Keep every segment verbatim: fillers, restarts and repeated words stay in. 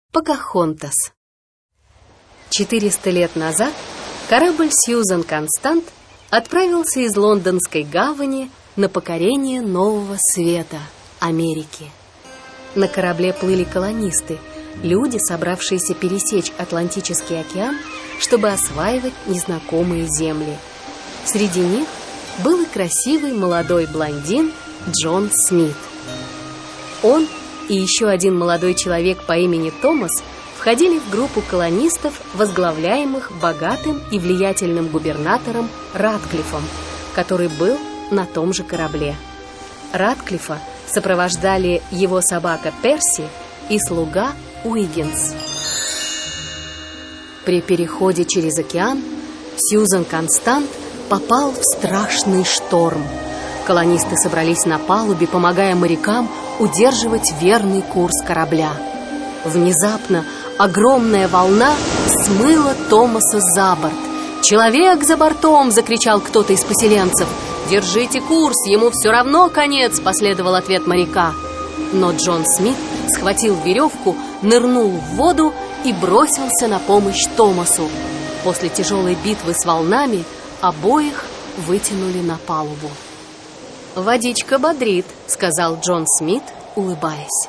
Покахонтас. Четыреста лет назад корабль Сьюзан Констант отправился из Лондонской гавани на покорение Нового Света, Америки. На корабле плыли колонисты, люди, собравшиеся пересечь Атлантический океан, чтобы осваивать незнакомые земли. Среди них был и красивый молодой блондин Джон Смит. Он и еще один молодой человек по имени Томас входили в группу колонистов, возглавляемых богатым и влиятельным губернатором Ратклиффом, который был на том же корабле. Ратклиффа сопровождали его собака Перси и слуга Уиггинс. При переходе через океан Сьюзан Констант попал в страшный шторм. Колонисты собрались на палубе, помогая морякам удерживать верный курс корабля. Внезапно огромная волна смыла Томаса за борт. «Человек за бортом!» — закричал кто-то из поселенцев. «Держите курс, ему все равно конец!» — последовал ответ моряка. Но Джон Смит схватил веревку, нырнул в воду и бросился на помощь Томасу. После тяжелой битвы с волнами обоих вытянули на палубу. «Водичка бодрит», — сказал Джон Смит, улыбаясь.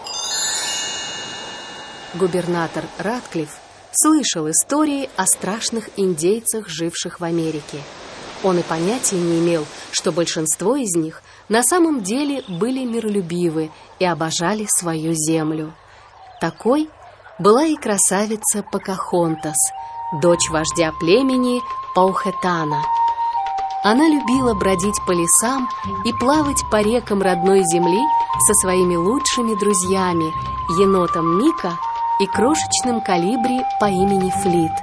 Губернатор Ратклифф слышал истории о страшных индейцах, живших в Америке. Он и понятия не имел, что большинство из них на самом деле были миролюбивы и обожали свою землю. Такой была и красавица Покахонтас, дочь вождя племени Паухетана. Она любила бродить по лесам и плавать по рекам родной земли со своими лучшими друзьями, енотом Мика и крошечным колибри по имени Флит.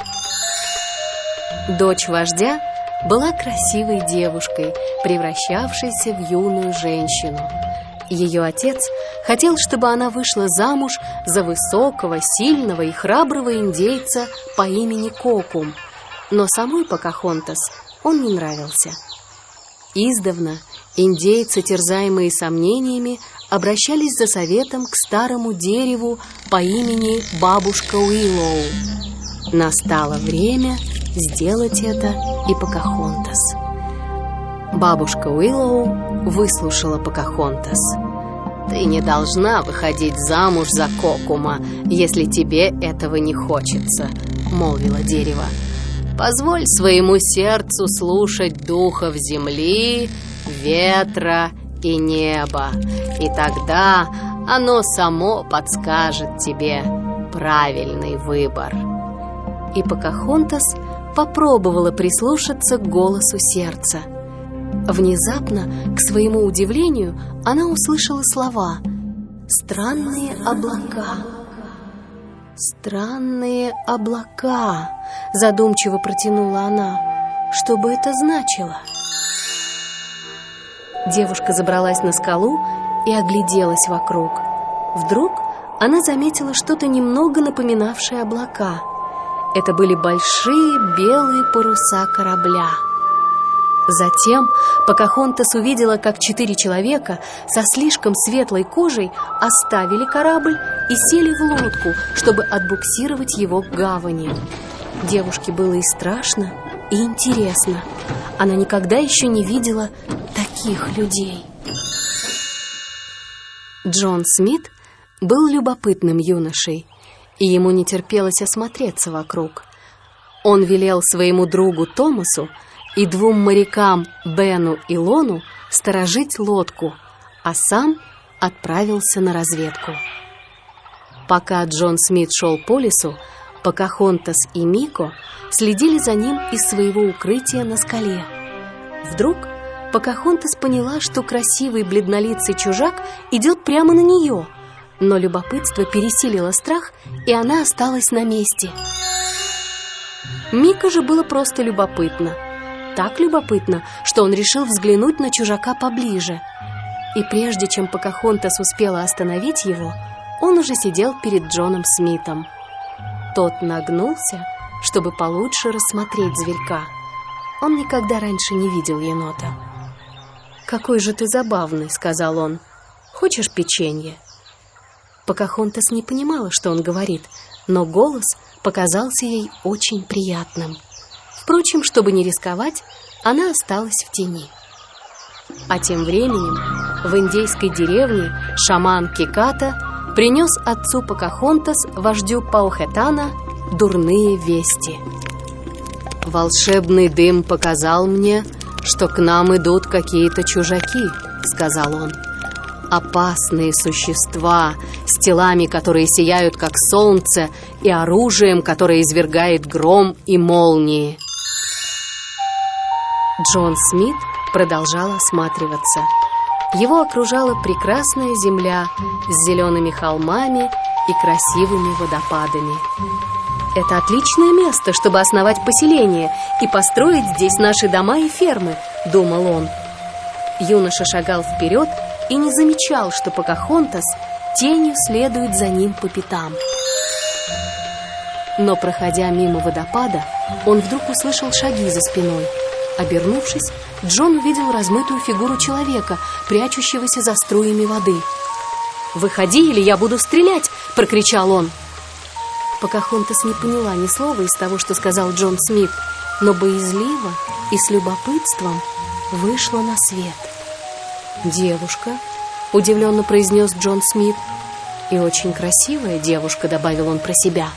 Дочь вождя была красивой девушкой, превращавшейся в юную женщину. Ее отец хотел, чтобы она вышла замуж за высокого, сильного и храброго индейца по имени Кокум, но самой Покахонтас он не нравился. Издавна индейцы, терзаемые сомнениями, обращались за советом к старому дереву по имени Бабушка Уиллоу. Настало время сделать это и Покахонтас. Бабушка Уиллоу выслушала Покахонтас. «Ты не должна выходить замуж за Кокума, если тебе этого не хочется», — молвило дерево. «Позволь своему сердцу слушать духов земли, ветра и неба, и тогда оно само подскажет тебе правильный выбор». И Покахонтас попробовала прислушаться к голосу сердца. Внезапно, к своему удивлению, она услышала слова: «Странные облака». «Странные облака», — задумчиво протянула она. «Что бы это значило?» Девушка забралась на скалу и огляделась вокруг. Вдруг она заметила что-то немного напоминавшее облака. Это были большие белые паруса корабля. Затем Покахонтас увидела, как четыре человека со слишком светлой кожей оставили корабль и сели в лодку, чтобы отбуксировать его к гавани. Девушке было и страшно, и интересно. Она никогда еще не видела таких людей. Джон Смит был любопытным юношей, и ему не терпелось осмотреться вокруг. Он велел своему другу Томасу и двум морякам Бену и Лону сторожить лодку, а сам отправился на разведку. Пока Джон Смит шел по лесу, Покахонтас и Мико следили за ним из своего укрытия на скале. Вдруг Покахонтас поняла, что красивый бледнолицый чужак идет прямо на нее, но любопытство пересилило страх, и она осталась на месте. Мико же было просто любопытно. Так любопытно, что он решил взглянуть на чужака поближе. И прежде чем Покахонтас успела остановить его, он уже сидел перед Джоном Смитом. Тот нагнулся, чтобы получше рассмотреть зверька. Он никогда раньше не видел енота. «Какой же ты забавный», — сказал он. «Хочешь печенье?» Покахонтас не понимала, что он говорит, но голос показался ей очень приятным. Впрочем, чтобы не рисковать, она осталась в тени. А тем временем в индейской деревне шаман Киката принес отцу Покахонтас, вождю Паухетана, дурные вести. «Волшебный дым показал мне, что к нам идут какие-то чужаки», — сказал он. «Опасные существа, с телами, которые сияют, как солнце, и оружием, которое извергает гром и молнии». Джон Смит продолжал осматриваться. Его окружала прекрасная земля с зелеными холмами и красивыми водопадами. «Это отличное место, чтобы основать поселение и построить здесь наши дома и фермы», — думал он. Юноша шагал вперед и не замечал, что Покахонтас тенью следует за ним по пятам. Но, проходя мимо водопада, он вдруг услышал шаги за спиной. Обернувшись, Джон увидел размытую фигуру человека, прячущегося за струями воды. «Выходи, или я буду стрелять!» — прокричал он. Покахонтас не поняла ни слова из того, что сказал Джон Смит, но боязливо и с любопытством вышла на свет. «Девушка», — удивленно произнес Джон Смит. «И очень красивая девушка», — добавил он про себя.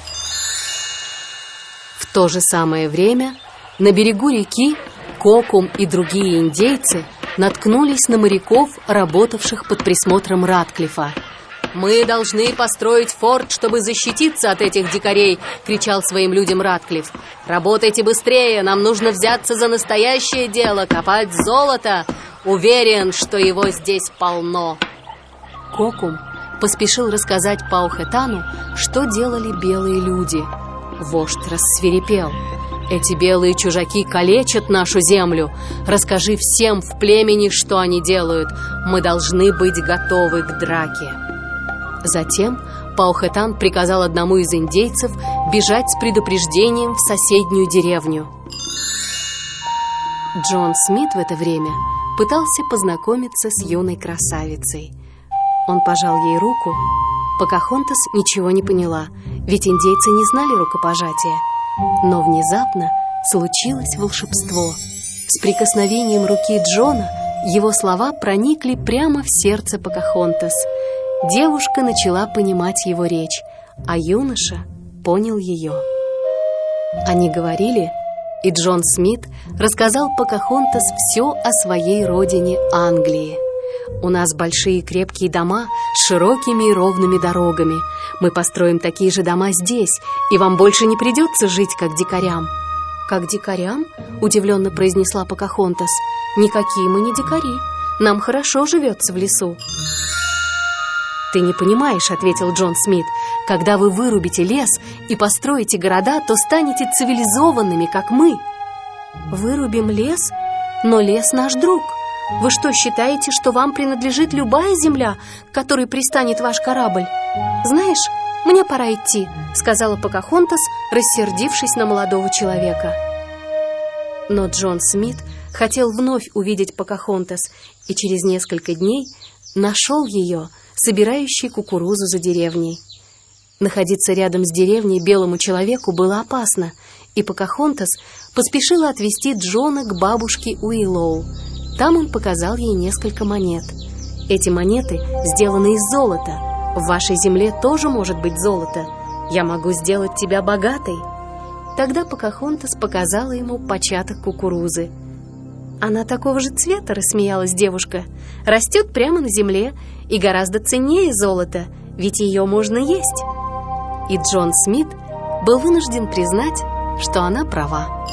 В то же самое время на берегу реки Кокум и другие индейцы наткнулись на моряков, работавших под присмотром Ратклифа. «Мы должны построить форт, чтобы защититься от этих дикарей!» — кричал своим людям Ратклифф. «Работайте быстрее, нам нужно взяться за настоящее дело, копать золото! Уверен, что его здесь полно!» Кокум поспешил рассказать Паухетану, что делали белые люди. Вождь рассвирепел. «Эти белые чужаки калечат нашу землю. Расскажи всем в племени, что они делают. Мы должны быть готовы к драке». Затем Паухетан приказал одному из индейцев бежать с предупреждением в соседнюю деревню. Джон Смит в это время пытался познакомиться с юной красавицей. Он пожал ей руку. Покахонтас ничего не поняла, ведь индейцы не знали рукопожатия. Но внезапно случилось волшебство. С прикосновением руки Джона его слова проникли прямо в сердце Покахонтас. Девушка начала понимать его речь, а юноша понял ее. Они говорили, и Джон Смит рассказал Покахонтас все о своей родине Англии. «У нас большие крепкие дома с широкими и ровными дорогами. Мы построим такие же дома здесь, и вам больше не придется жить, как дикарям». «Как дикарям?» — удивленно произнесла Покахонтас. «Никакие мы не дикари. Нам хорошо живется в лесу». «Ты не понимаешь», — ответил Джон Смит. «Когда вы вырубите лес и построите города, то станете цивилизованными, как мы». «Вырубим лес? Но лес наш друг. Вы что, считаете, что вам принадлежит любая земля, к которой пристанет ваш корабль? Знаешь, мне пора идти», — сказала Покахонтас, рассердившись на молодого человека. Но Джон Смит хотел вновь увидеть Покахонтас и через несколько дней нашел ее, собирающей кукурузу за деревней. Находиться рядом с деревней белому человеку было опасно, и Покахонтас поспешила отвезти Джона к бабушке Уиллоу. Там он показал ей несколько монет. «Эти монеты сделаны из золота. В вашей земле тоже может быть золото. Я могу сделать тебя богатой». Тогда Покахонтас показала ему початок кукурузы. «Она такого же цвета», — рассмеялась девушка. «Растет прямо на земле и гораздо ценнее золота, ведь ее можно есть». И Джон Смит был вынужден признать, что она права.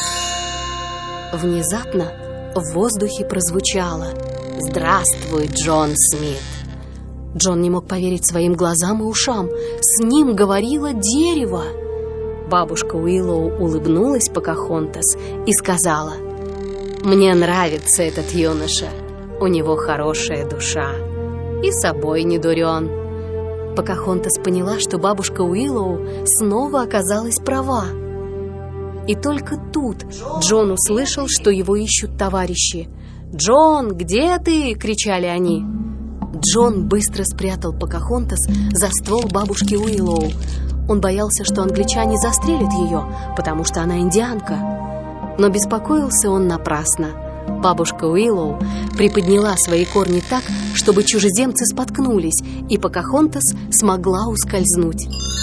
Внезапно в воздухе прозвучало: «Здравствуй, Джон Смит!» Джон не мог поверить своим глазам и ушам. С ним говорило дерево. Бабушка Уиллоу улыбнулась Покахонтас и сказала: «Мне нравится этот юноша. У него хорошая душа. И собой не дурен». Покахонтас поняла, что бабушка Уиллоу снова оказалась права. И только тут Джон услышал, что его ищут товарищи. «Джон, где ты?» — кричали они. Джон быстро спрятал Покахонтас за ствол бабушки Уиллоу. Он боялся, что англичане застрелят ее, потому что она индианка. Но беспокоился он напрасно. Бабушка Уиллоу приподняла свои корни так, чтобы чужеземцы споткнулись, и Покахонтас смогла ускользнуть.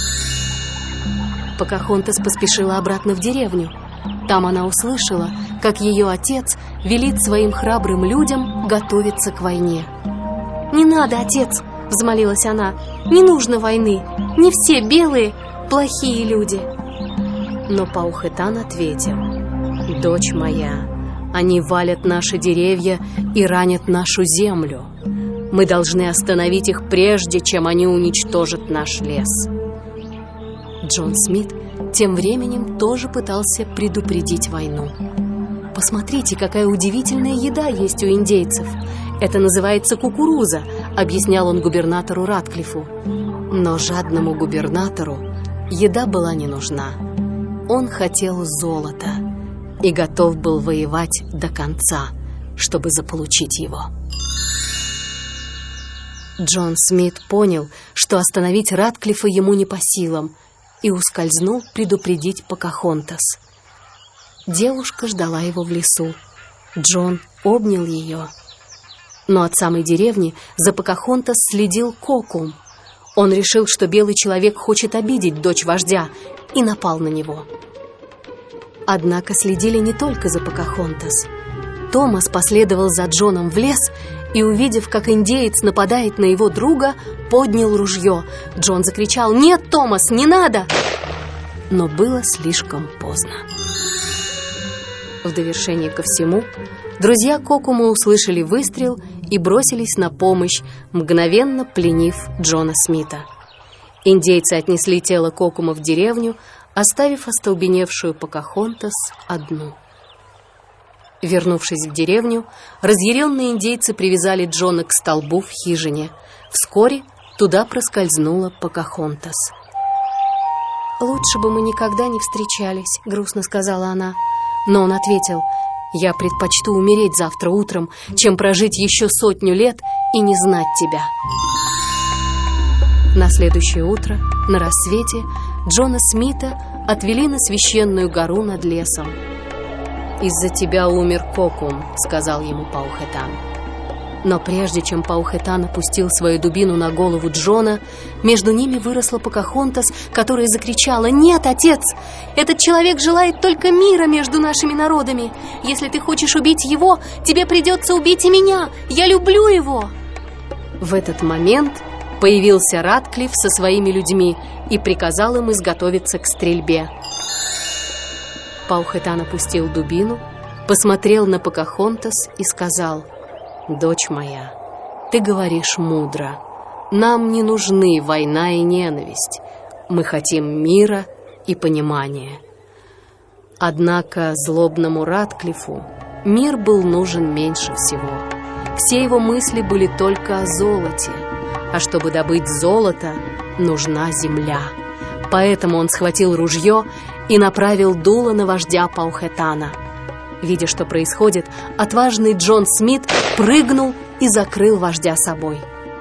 Покахонтас поспешила обратно в деревню. Там она услышала, как ее отец велит своим храбрым людям готовиться к войне. «Не надо, отец!» — взмолилась она. «Не нужно войны! Не все белые плохие люди!» Но Паухетан ответил: «Дочь моя, они валят наши деревья и ранят нашу землю. Мы должны остановить их прежде, чем они уничтожат наш лес». Джон Смит тем временем тоже пытался предупредить войну. «Посмотрите, какая удивительная еда есть у индейцев. Это называется кукуруза», — объяснял он губернатору Ратклифу. Но жадному губернатору еда была не нужна. Он хотел золота и готов был воевать до конца, чтобы заполучить его. Джон Смит понял, что остановить Ратклифа ему не по силам, и ускользнул предупредить Покахонтас. Девушка ждала его в лесу. Джон обнял ее. Но от самой деревни за Покахонтас следил Кокум. Он решил, что белый человек хочет обидеть дочь вождя, и напал на него. Однако следили не только за Покахонтас. Томас последовал за Джоном в лес и, увидев, как индеец нападает на его друга, поднял ружье. Джон закричал: «Нет, Томас, не надо!» Но было слишком поздно. В довершение ко всему, друзья Кокума услышали выстрел и бросились на помощь, мгновенно пленив Джона Смита. Индейцы отнесли тело Кокума в деревню, оставив остолбеневшую Покахонтас одну. Вернувшись в деревню, разъяренные индейцы привязали Джона к столбу в хижине. Вскоре туда проскользнула Покахонтас. «Лучше бы мы никогда не встречались», — грустно сказала она. Но он ответил: «Я предпочту умереть завтра утром, чем прожить еще сотню лет и не знать тебя». На следующее утро, на рассвете, Джона Смита отвели на священную гору над лесом. «Из-за тебя умер Кокум», — сказал ему Паухетан. Но прежде чем Паухетан опустил свою дубину на голову Джона, между ними выросла Покахонтас, которая закричала: «Нет, отец! Этот человек желает только мира между нашими народами. Если ты хочешь убить его, тебе придется убить и меня. Я люблю его!» В этот момент появился Ратклифф со своими людьми и приказал им изготовиться к стрельбе. Паухетан опустил дубину, посмотрел на Покахонтас и сказал: «Дочь моя, ты говоришь мудро. Нам не нужны война и ненависть. Мы хотим мира и понимания». Однако злобному Ратклиффу мир был нужен меньше всего. Все его мысли были только о золоте, а чтобы добыть золото, нужна земля. Поэтому он схватил ружье и направил дуло на вождя Паухетана. Видя, что происходит, отважный Джон Смит прыгнул и закрыл вождя собой.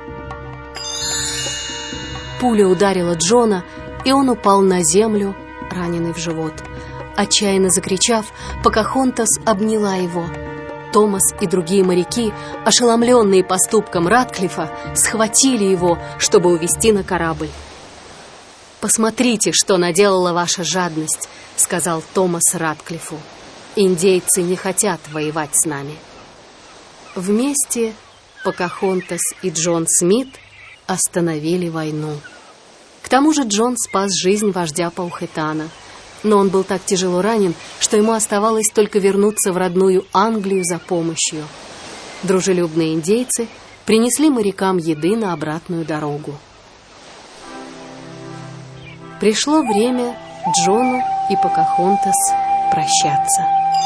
Пуля ударила Джона, и он упал на землю, раненый в живот. Отчаянно закричав, Покахонтас обняла его. Томас и другие моряки, ошеломленные поступком Ратклиффа, схватили его, чтобы увезти на корабль. «Посмотрите, что наделала ваша жадность», — сказал Томас Ратклиффу. «Индейцы не хотят воевать с нами». Вместе Покахонтас и Джон Смит остановили войну. К тому же Джон спас жизнь вождя Паухетана, но он был так тяжело ранен, что ему оставалось только вернуться в родную Англию за помощью. Дружелюбные индейцы принесли морякам еды на обратную дорогу. Пришло время Джону и Покахонтас прощаться.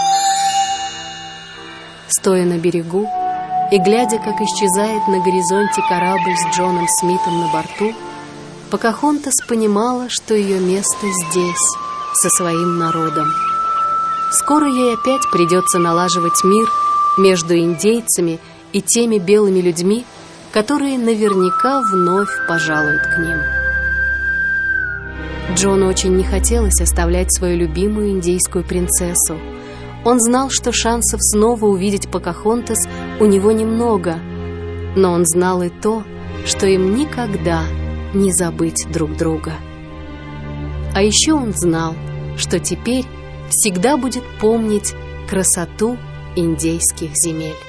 Стоя на берегу и глядя, как исчезает на горизонте корабль с Джоном Смитом на борту, Покахонтас понимала, что ее место здесь, со своим народом. Скоро ей опять придется налаживать мир между индейцами и теми белыми людьми, которые наверняка вновь пожалуют к ним. Джону очень не хотелось оставлять свою любимую индейскую принцессу. Он знал, что шансов снова увидеть Покахонтас у него немного, но он знал и то, что им никогда не забыть друг друга. А еще он знал, что теперь всегда будет помнить красоту индейских земель.